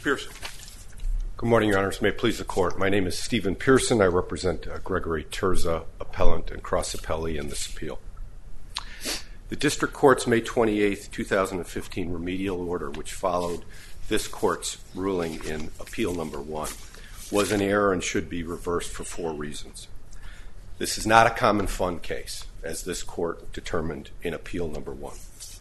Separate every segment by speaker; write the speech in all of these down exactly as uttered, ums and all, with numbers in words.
Speaker 1: Pearson.
Speaker 2: Good morning, Your Honors. May it please the Court. My name is Stephen Pearson. I represent uh, Gregory Terza, appellant and cross-appellee in this appeal. The District Court's May twenty-eighth, two thousand fifteen remedial order, which followed this Court's ruling in Appeal Number one, was an error and should be reversed for four reasons. This is not a common fund case, as this Court determined in Appeal Number one.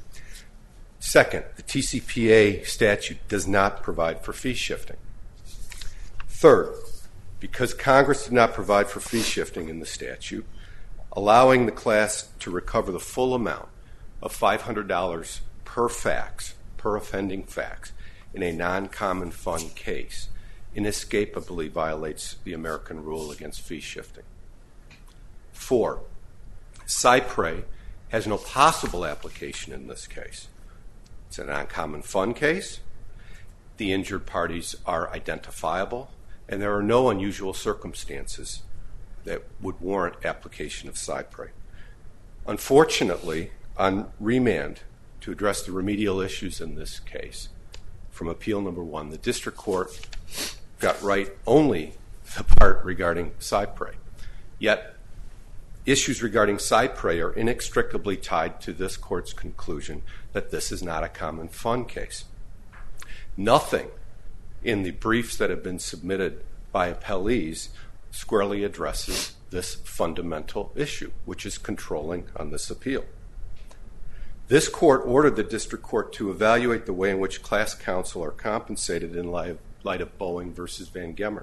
Speaker 2: Second, the T C P A statute does not provide for fee shifting. Third, because Congress did not provide for fee shifting in the statute, allowing the class to recover the full amount of five hundred dollars per fax, per offending fax, in a non-common fund case inescapably violates the American rule against fee shifting. Four, Cypre has no possible application in this case. It's a non-common fund case, the injured parties are identifiable, and there are no unusual circumstances that would warrant application of Cypre. Unfortunately, on remand to address the remedial issues in this case, from Appeal Number one, the District Court got right only the part regarding Cypre. Yet, issues regarding Cypre are inextricably tied to this Court's conclusion that this is not a common fund case. Nothing in the briefs that have been submitted by appellees squarely addresses this fundamental issue, which is controlling on this appeal. This Court ordered the District Court to evaluate the way in which class counsel are compensated in light of Boeing versus Van Gemert.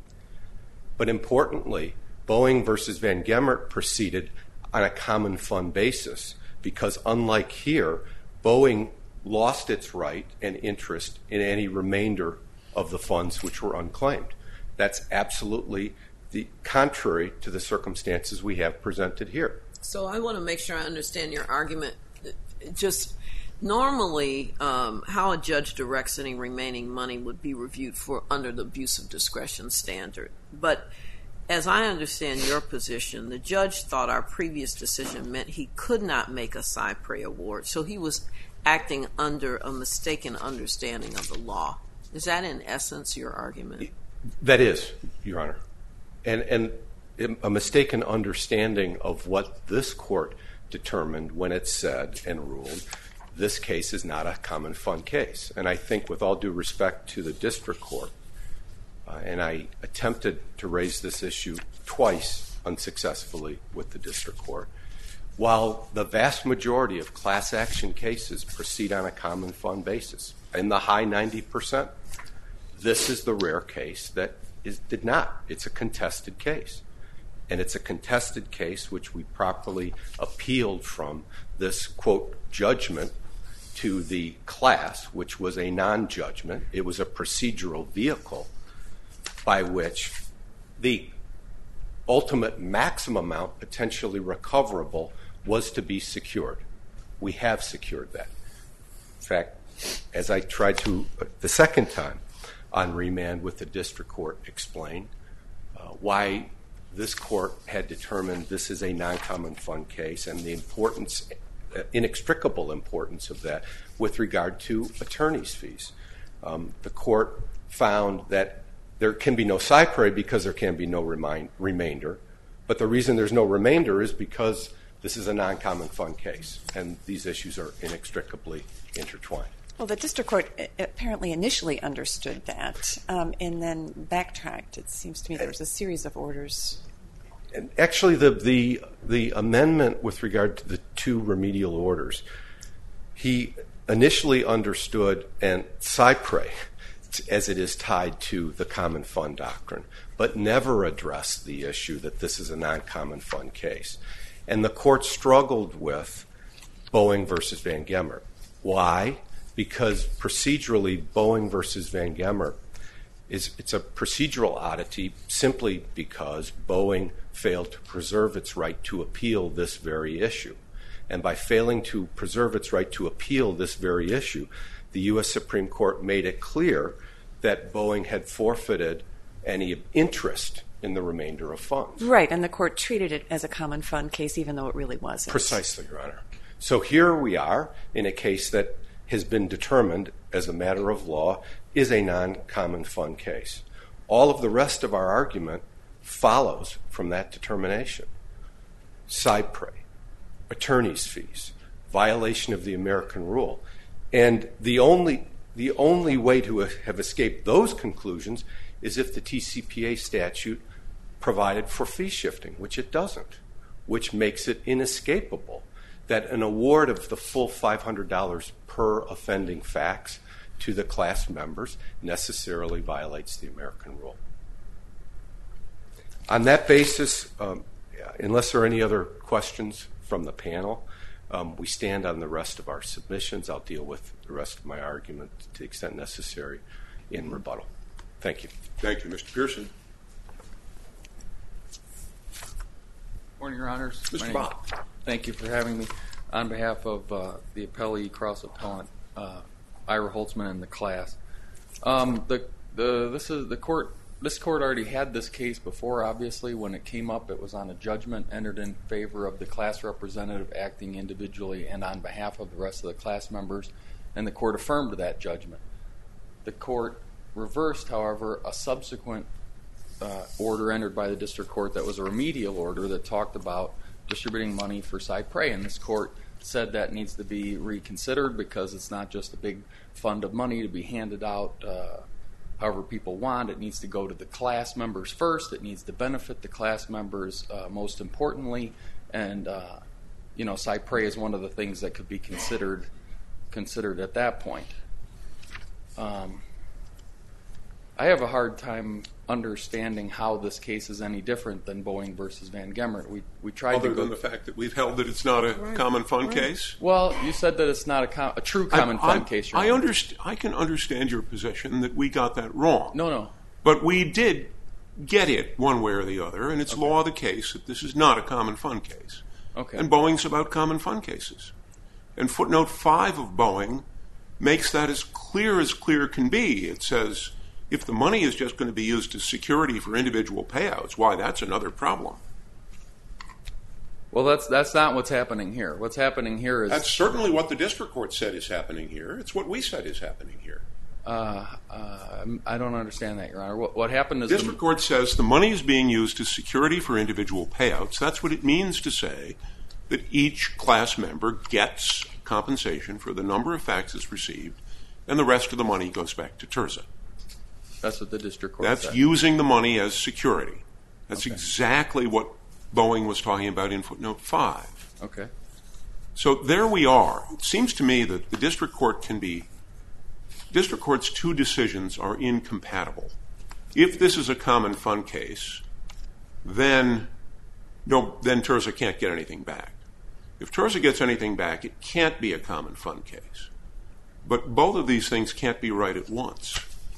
Speaker 2: But importantly, Boeing versus Van Gemert proceeded on a common fund basis because, unlike here, Boeing lost its right and interest in any remainder of the funds which were unclaimed. That's absolutely the contrary to the circumstances we have presented here.
Speaker 3: So I want to make sure I understand your argument. Just normally, um, how a judge directs any remaining money would be reviewed for under the abuse of discretion standard. But as I understand your position, the judge thought our previous decision meant he could not make a Cypre award, so he was acting under a mistaken understanding of the law. Is that in essence your argument?
Speaker 2: That is, Your Honor. And, and a mistaken understanding of what this Court determined when it said and ruled this case is not a common fund case. And I think, with all due respect to the District Court, uh, and I attempted to raise this issue twice unsuccessfully with the District Court, while the vast majority of class action cases proceed on a common fund basis, in the high ninety percent, this is the rare case that is, did not. It's a contested case. And it's a contested case which we properly appealed from this, quote, judgment to the class, which was a non-judgment. It was a procedural vehicle by which the ultimate maximum amount potentially recoverable was to be secured. We have secured that. In fact, as I tried to, the second time on remand with the District Court, explain uh, why this Court had determined this is a non-common fund case and the importance, uh, inextricable importance of that with regard to attorney's fees. Um, the Court found that there can be no Cypre because there can be no remind, remainder, but the reason there's no remainder is because this is a non-common fund case, and these issues are inextricably intertwined.
Speaker 4: Well, the District Court apparently initially understood that um, and then backtracked. It seems to me there was a series of orders.
Speaker 2: And actually, the, the, the amendment with regard to the two remedial orders, he initially understood and Cypre as it is tied to the common fund doctrine, but never addressed the issue that this is a non-common fund case. And the Court struggled with Boeing versus Van Gemert. Why? Because procedurally, Boeing versus Van Gemert, is it's a procedural oddity simply because Boeing failed to preserve its right to appeal this very issue. And by failing to preserve its right to appeal this very issue, the U S Supreme Court made it clear that Boeing had forfeited any interest in the remainder of funds.
Speaker 4: Right, and the Court treated it as a common fund case even though it really wasn't.
Speaker 2: Precisely, Your Honor. So here we are in a case that has been determined as a matter of law is a non-common fund case. All of the rest of our argument follows from that determination. Cypre, attorney's fees, violation of the American rule. And the only, the only way to have escaped those conclusions is if the T C P A statute provided for fee shifting, which it doesn't, which makes it inescapable that an award of the full five hundred dollars per offending facts to the class members necessarily violates the American rule. On that basis, um, unless there are any other questions from the panel, um, we stand on the rest of our submissions. I'll deal with the rest of my argument to the extent necessary in rebuttal. Thank you.
Speaker 1: Thank you, Mister Pearson.
Speaker 5: Morning, Your Honors.
Speaker 1: Mister Bob.
Speaker 5: Thank you for having me. On behalf of uh, the appellee, cross appellant, uh, Ira Holtzman, and the class, um, the the this is the court. This court already had this case before. Obviously, when it came up, it was on a judgment entered in favor of the class representative acting individually and on behalf of the rest of the class members, and the court affirmed that judgment. The court reversed, however, a subsequent uh, order entered by the district court that was a remedial order that talked about distributing money for Cypre, and this court said that needs to be reconsidered because it's not just a big fund of money to be handed out uh, however people want. It needs to go to the class members first. It needs to benefit the class members uh, most importantly, and uh, you know, Cypre is one of the things that could be considered considered at that point. Um, I have a hard time understanding how this case is any different than Boeing versus Van Gemert. We we tried
Speaker 1: Other
Speaker 5: to go,
Speaker 1: than the fact that we've held that it's not a
Speaker 3: Right.
Speaker 1: common fund
Speaker 3: Right.
Speaker 1: case.
Speaker 5: well, you said that it's not a, com- a true common
Speaker 1: I,
Speaker 5: fund
Speaker 1: I,
Speaker 5: case. Your
Speaker 1: I
Speaker 5: Honor.
Speaker 1: underst- I can understand your position that we got that wrong.
Speaker 5: No, no.
Speaker 1: But we did get it one way or the other, and it's law of the case that this is not a common fund case.
Speaker 5: Okay.
Speaker 1: And Boeing's about common fund cases. And footnote five of Boeing makes that as clear as clear can be. It says if the money is just going to be used as security for individual payouts, why, that's another problem.
Speaker 5: Well, that's that's not what's happening here. What's happening here is
Speaker 1: That's certainly what the district court said is happening here. It's what we said is happening here.
Speaker 5: uh, uh, I don't understand that, Your Honor. What, what happened is
Speaker 1: The district court says the money is being used as security for individual payouts. That's what it means to say that each class member gets compensation for the number of faxes received, and the rest of the money goes back to Terza.
Speaker 5: that's what the district court
Speaker 1: That's
Speaker 5: said.
Speaker 1: using the money as security. That's
Speaker 5: Okay.
Speaker 1: exactly what Boeing was talking about in footnote five.
Speaker 5: Okay.
Speaker 1: So there we are. It seems to me that the district court can be, district court's two decisions are incompatible. If this is a common fund case, then no, then Terza can't get anything back. If Terza gets anything back, it can't be a common fund case. But both of these things can't be right at once.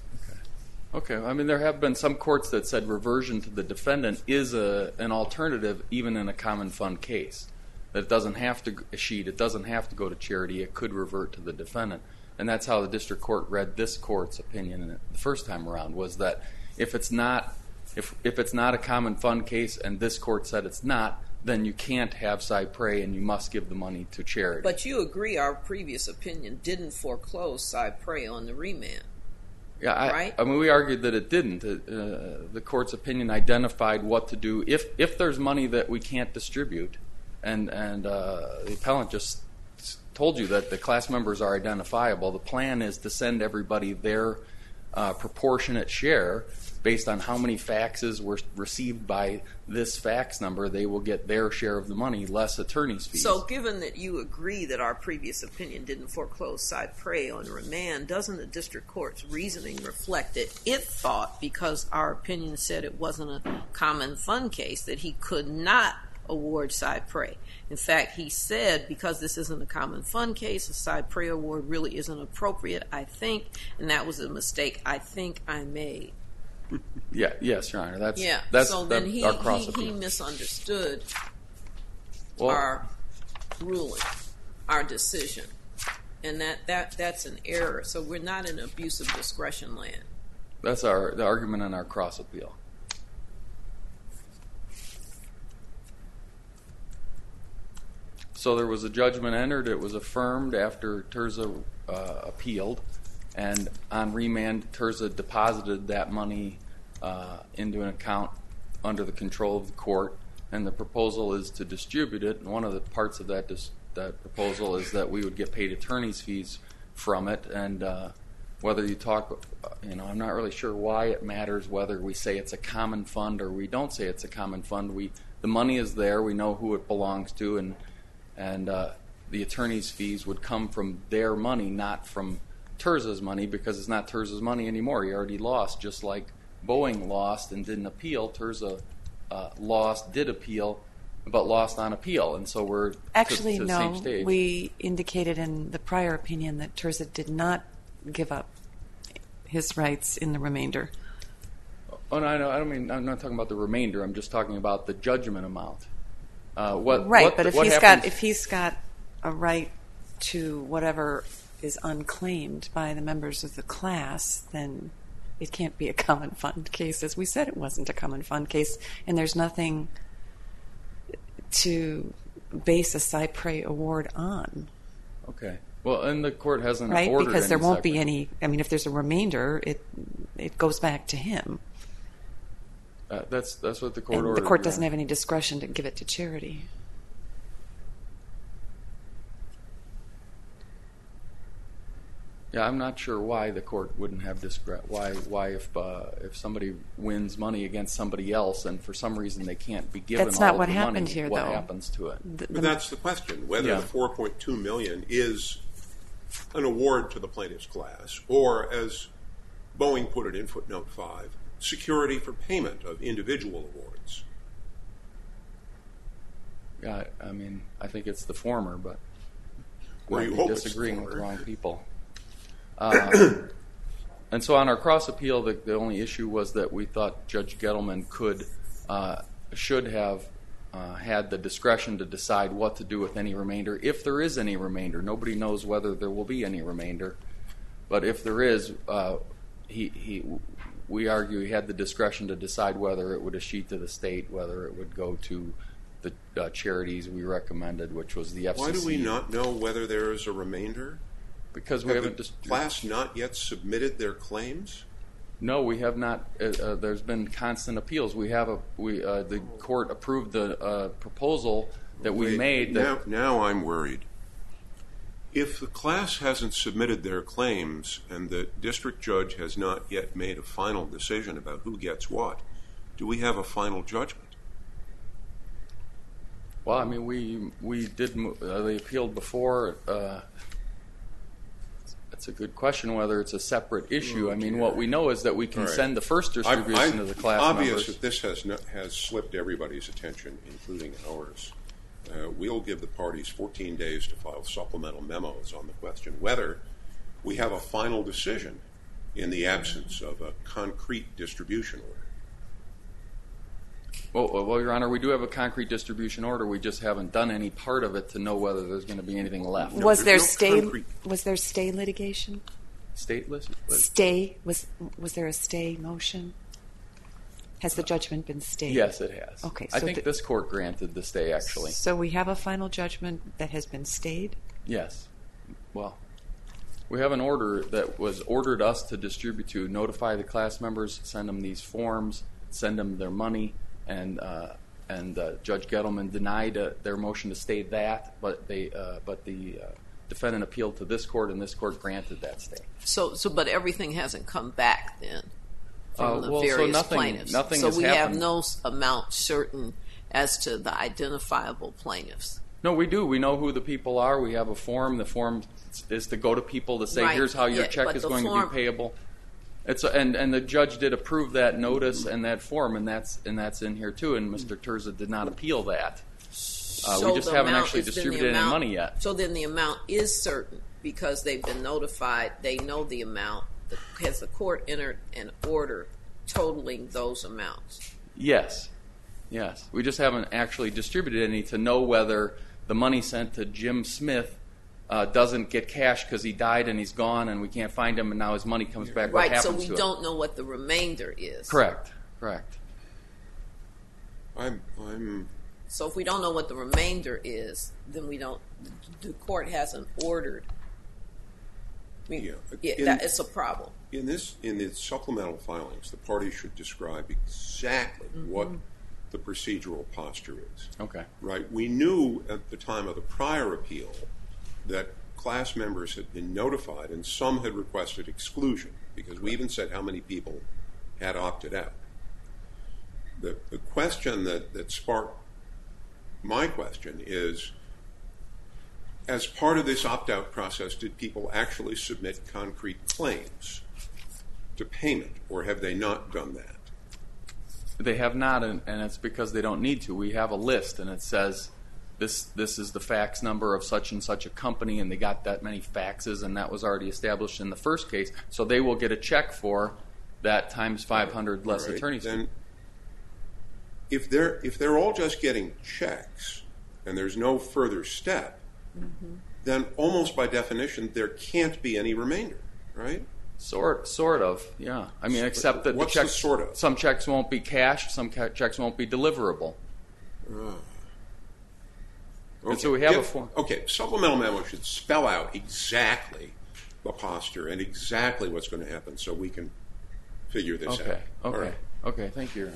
Speaker 5: Okay. I mean, there have been some courts that said reversion to the defendant is a an alternative even in a common fund case. That it doesn't have to a sheet. It doesn't have to go to charity. It could revert to the defendant, and that's how the district court read this court's opinion the first time around. Was that if it's not if if it's not a common fund case, and this court said it's not, then you can't have Cypre and you must give the money to charity.
Speaker 3: But you agree our previous opinion didn't foreclose Cypre on the remand.
Speaker 5: Yeah, I,
Speaker 3: right?
Speaker 5: I mean, we argued that it didn't. Uh, the court's opinion identified what to do if if there's money that we can't distribute, and and uh, the appellant just told you that the class members are identifiable. The plan is to send everybody their uh, proportionate share based on how many faxes were received by this fax number. They will get their share of the money, less attorney's fees.
Speaker 3: So given that you agree that our previous opinion didn't foreclose Cypre on remand, doesn't the district court's reasoning reflect that it thought, because our opinion said it wasn't a common fund case, that he could not award Cypre? In fact, he said, because this isn't a common fund case, a Cypre award really isn't appropriate, I think, and that was a mistake I think I made.
Speaker 5: Yeah, yes, Your Honor. That's
Speaker 3: Yeah,
Speaker 5: that's
Speaker 3: so then
Speaker 5: that,
Speaker 3: he,
Speaker 5: our cross
Speaker 3: he, he
Speaker 5: appeal.
Speaker 3: misunderstood
Speaker 5: Well,
Speaker 3: our ruling, our decision. And that, that that's an error. So we're not in abuse of discretion land.
Speaker 5: that's our the argument on our cross appeal. So there was a judgment entered. It was affirmed after Terza uh, appealed, and on remand, Terza deposited that money uh, into an account under the control of the court, and the proposal is to distribute it. And one of the parts of that dis- that proposal is that we would get paid attorney's fees from it, and uh, whether you talk, you know, I'm not really sure why it matters whether we say it's a common fund or we don't say it's a common fund. We the money is there. We know who it belongs to, and and uh, the attorney's fees would come from their money, not from Terza's money, because it's not Terza's money anymore. He already lost, just like Boeing lost and didn't appeal. Terza uh, lost, did appeal, but lost on appeal, and so we're
Speaker 4: Actually,
Speaker 5: to, to the
Speaker 4: no.
Speaker 5: same stage.
Speaker 4: We indicated in the prior opinion that Terza did not give up his rights in the remainder.
Speaker 5: Oh, no, I, know, I don't mean. I'm not talking about the remainder. I'm just talking about the judgment amount. Uh, what,
Speaker 4: right,
Speaker 5: what,
Speaker 4: but if
Speaker 5: what
Speaker 4: he's
Speaker 5: happens,
Speaker 4: got if he's got a right to whatever is unclaimed by the members of the class, then it can't be a common fund case. As we said, it wasn't a common fund case, and there's nothing to base a Cypre award on.
Speaker 5: Okay. Well, and the court hasn't
Speaker 4: right?
Speaker 5: ordered
Speaker 4: Because there
Speaker 5: any
Speaker 4: won't be
Speaker 5: separate-
Speaker 4: any. I mean, if there's a remainder, it it goes back to him.
Speaker 5: Uh, that's that's what the court
Speaker 4: And
Speaker 5: ordered.
Speaker 4: the court doesn't
Speaker 5: yeah.
Speaker 4: have any discretion to give it to charity.
Speaker 5: Yeah, I'm not sure why the court wouldn't have discretion. Why why if uh, if somebody wins money against somebody else and for some reason they can't be given
Speaker 4: That's
Speaker 5: all
Speaker 4: not
Speaker 5: of
Speaker 4: what
Speaker 5: the
Speaker 4: happened
Speaker 5: money,
Speaker 4: here,
Speaker 5: what
Speaker 4: though.
Speaker 5: happens to it?
Speaker 4: The-
Speaker 1: But
Speaker 4: the-
Speaker 1: that's the question, whether
Speaker 5: Yeah.
Speaker 1: the four point two million dollars is an award to the plaintiff's class, or, as Boeing put it in footnote five, security for payment of individual awards.
Speaker 5: Yeah, I mean, I think it's the former, but
Speaker 1: Well,
Speaker 5: might
Speaker 1: you
Speaker 5: be
Speaker 1: hope it's the
Speaker 5: disagreeing with the
Speaker 1: former.
Speaker 5: wrong people. Uh, and so on our cross appeal, the, the only issue was that we thought Judge Gettleman could, uh, should have uh, had the discretion to decide what to do with any remainder, if there is any remainder. Nobody knows whether there will be any remainder, but if there is, uh, he, he, we argue he had the discretion to decide whether it would escheat to the state, whether it would go to the uh, charities we recommended, which was the F C C.
Speaker 1: Why do we not know whether there is a remainder?
Speaker 5: Because we
Speaker 1: Have
Speaker 5: haven't
Speaker 1: the
Speaker 5: just
Speaker 1: class not yet submitted their claims?
Speaker 5: no, we have not. Uh, uh, there's been constant appeals. We have a we uh, the court approved the uh, proposal that we
Speaker 1: Wait,
Speaker 5: made. That,
Speaker 1: now, now I'm worried. If the class hasn't submitted their claims and the district judge has not yet made a final decision about who gets what, do we have a final judgment?
Speaker 5: well, I mean, we we did. mo- Uh, they appealed before. Uh, It's a good question whether it's a separate issue.
Speaker 1: Oh,
Speaker 5: I mean,
Speaker 1: dear.
Speaker 5: what we know is that we can
Speaker 1: All right.
Speaker 5: send the first distribution
Speaker 1: I- I-
Speaker 5: to the class
Speaker 1: obvious
Speaker 5: members.
Speaker 1: that this has no, has slipped everybody's attention, including ours. Uh, we'll give the parties fourteen days to file supplemental memos on the question whether we have a final decision in the absence of a concrete distribution order.
Speaker 5: Well, well, Your Honor, we do have a concrete distribution order. We just haven't done any part of it to know whether there's going to be anything left.
Speaker 1: No,
Speaker 4: was there
Speaker 1: there's no
Speaker 4: stay?
Speaker 1: concrete-
Speaker 4: Was there stay litigation?
Speaker 5: Stateless?
Speaker 4: Stay was was there a stay motion? Has the judgment been stayed?
Speaker 5: Yes, it has.
Speaker 4: Okay,
Speaker 5: I
Speaker 4: so
Speaker 5: think
Speaker 4: the-
Speaker 5: this court granted the stay, actually.
Speaker 4: So we have a final judgment that has been stayed.
Speaker 5: Yes. Well, we have an order that was ordered us to distribute to, notify the class members, send them these forms, send them their money, and uh, and uh, Judge Gettleman denied uh, their motion to stay that, but they uh, but the uh, defendant appealed to this court, and this court granted that stay.
Speaker 3: So, so, but everything hasn't come back then from
Speaker 5: Uh,
Speaker 3: the
Speaker 5: well, so
Speaker 3: various
Speaker 5: nothing-
Speaker 3: plaintiffs.
Speaker 5: nothing
Speaker 3: so
Speaker 5: has
Speaker 3: we have
Speaker 5: happened.
Speaker 3: no s- amount certain as to the identifiable plaintiffs.
Speaker 5: No, we do. We know who the people are. We have a form. The form is to go to people to say,
Speaker 3: Right.
Speaker 5: here's how your
Speaker 3: Yeah,
Speaker 5: check
Speaker 3: but
Speaker 5: is
Speaker 3: the
Speaker 5: going
Speaker 3: form-
Speaker 5: to be payable. It's a, and and the judge did approve that notice and that form, and that's and that's in here too. And Mister Terza did not appeal that. Uh,
Speaker 3: So
Speaker 5: we just
Speaker 3: the
Speaker 5: haven't
Speaker 3: amount
Speaker 5: actually
Speaker 3: is- then the
Speaker 5: distributed any
Speaker 3: amount-
Speaker 5: money yet.
Speaker 3: So then the amount is certain because they've been notified. They know the amount. The, has the court entered an order totaling those amounts?
Speaker 5: Yes, yes. We just haven't actually distributed any to know whether the money sent to Jim Smith uh, doesn't get cash because he died and he's gone and we can't find him and now his money comes back. What
Speaker 3: Right.
Speaker 5: happens
Speaker 3: So we
Speaker 5: to it?
Speaker 3: don't know what the remainder is.
Speaker 5: Correct. Correct.
Speaker 1: I'm I'm
Speaker 3: So if we don't know what the remainder is, then we don't. The court hasn't ordered. I mean,
Speaker 1: Yeah.
Speaker 3: yeah,
Speaker 1: In-
Speaker 3: that, it's a problem.
Speaker 1: In this, in the supplemental filings, the parties should describe exactly
Speaker 3: Mm-hmm.
Speaker 1: what the procedural posture is.
Speaker 5: Okay.
Speaker 1: Right? We knew at the time of the prior appeal that class members had been notified and some had requested exclusion because we even said how many people had opted out. The, the question that, that sparked my question is, as part of this opt-out process, did people actually submit concrete claims to payment, or have they not done that?
Speaker 5: They have not, and, and it's because they don't need to. We have a list, and it says this this is the fax number of such and such a company, and they got that many faxes, and that was already established in the first case. So they will get a check for that times five hundred less
Speaker 1: All right,
Speaker 5: attorney's
Speaker 1: then,
Speaker 5: fee.
Speaker 1: if they're if they're all just getting checks and there's no further step,
Speaker 3: Mm-hmm.
Speaker 1: then almost by definition there can't be any remainder, right?
Speaker 5: Sort, sort of, yeah. I mean, except that
Speaker 1: What's
Speaker 5: the
Speaker 1: the
Speaker 5: checks,
Speaker 1: sort of?
Speaker 5: some checks won't be cashed, some ca- checks won't be deliverable. And so we have a
Speaker 1: If-
Speaker 5: form.
Speaker 1: Okay, supplemental memo should spell out exactly the posture and exactly what's going to happen so we can figure this
Speaker 5: Okay,
Speaker 1: out. All
Speaker 5: okay,
Speaker 1: right.
Speaker 5: okay. Thank you.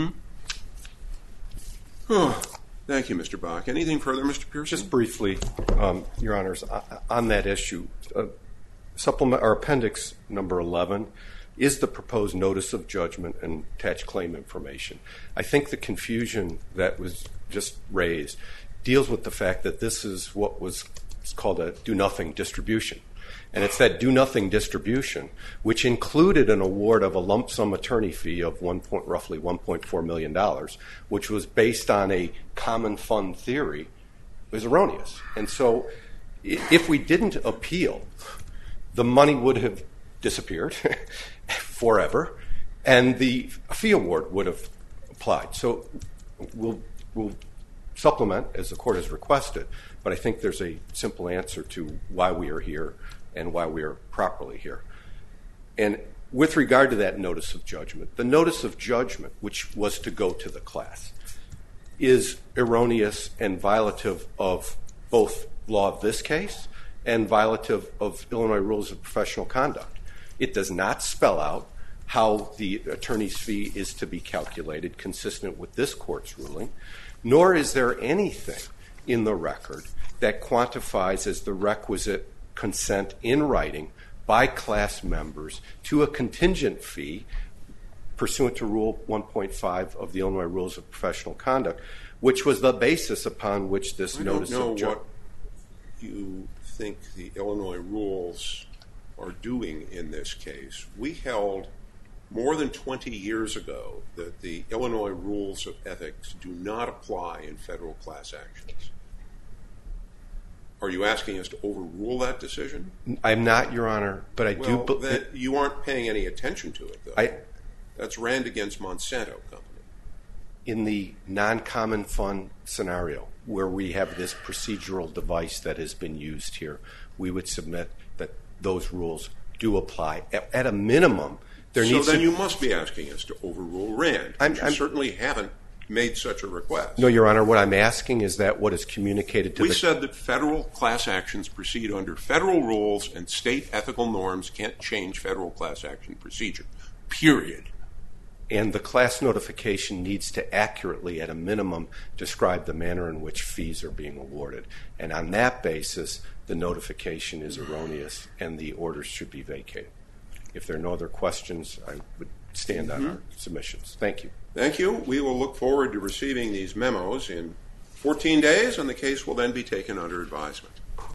Speaker 1: Thank you, Mister Bach. Anything further, Mister Pearson?
Speaker 2: Just briefly, um, Your Honors, o- on that issue, uh, supplement or appendix number eleven is the proposed notice of judgment and attached claim information. I think the confusion that was just raised deals with the fact that this is what was called a do-nothing distribution. And it's that do-nothing distribution, which included an award of a lump sum attorney fee of one point, roughly one point four million dollars, which was based on a common fund theory, was erroneous. And so i- if we didn't appeal, the money would have disappeared forever, and the fee award would have applied. So we'll, we'll supplement, as the court has requested, but I think there's a simple answer to why we are here and why we are properly here. And with regard to that notice of judgment, the notice of judgment, which was to go to the class, is erroneous and violative of both law of this case and violative of Illinois rules of professional conduct. It does not spell out how the attorney's fee is to be calculated consistent with this court's ruling, nor is there anything in the record that quantifies as the requisite consent in writing by class members to a contingent fee pursuant to Rule one point five of the Illinois Rules of Professional Conduct, which was the basis upon which this
Speaker 1: I
Speaker 2: notice
Speaker 1: don't know
Speaker 2: of judgment.
Speaker 1: what you think the Illinois rules are doing in this case. We held more than twenty years ago that the Illinois rules of ethics do not apply in federal class actions. Are you asking us to overrule that decision?
Speaker 2: I'm not, Your Honor, but I do.
Speaker 1: Well,
Speaker 2: be-
Speaker 1: that, you aren't paying any attention to it, though.
Speaker 2: I,
Speaker 1: That's Rand against Monsanto Company.
Speaker 2: in the non-common fund scenario where we have this procedural device that has been used here, we would submit that those rules do apply. At, at a minimum, there
Speaker 1: so
Speaker 2: needs
Speaker 1: then
Speaker 2: to
Speaker 1: you must be asking us to overrule Rand.
Speaker 2: I'm-
Speaker 1: you
Speaker 2: I'm-
Speaker 1: certainly haven't made such a request.
Speaker 2: No, Your Honor, what I'm asking is that what is communicated to
Speaker 1: We
Speaker 2: the
Speaker 1: said that federal class actions proceed under federal rules and state ethical norms can't change federal class action procedure. Period.
Speaker 2: and the class notification needs to accurately, at a minimum, describe the manner in which fees are being awarded. And on that basis, the notification is erroneous and the orders should be vacated. If there are no other questions, I would stand on our submissions. Thank you.
Speaker 1: Thank you. We will look forward to receiving these memos in fourteen days, and the case will then be taken under advisement.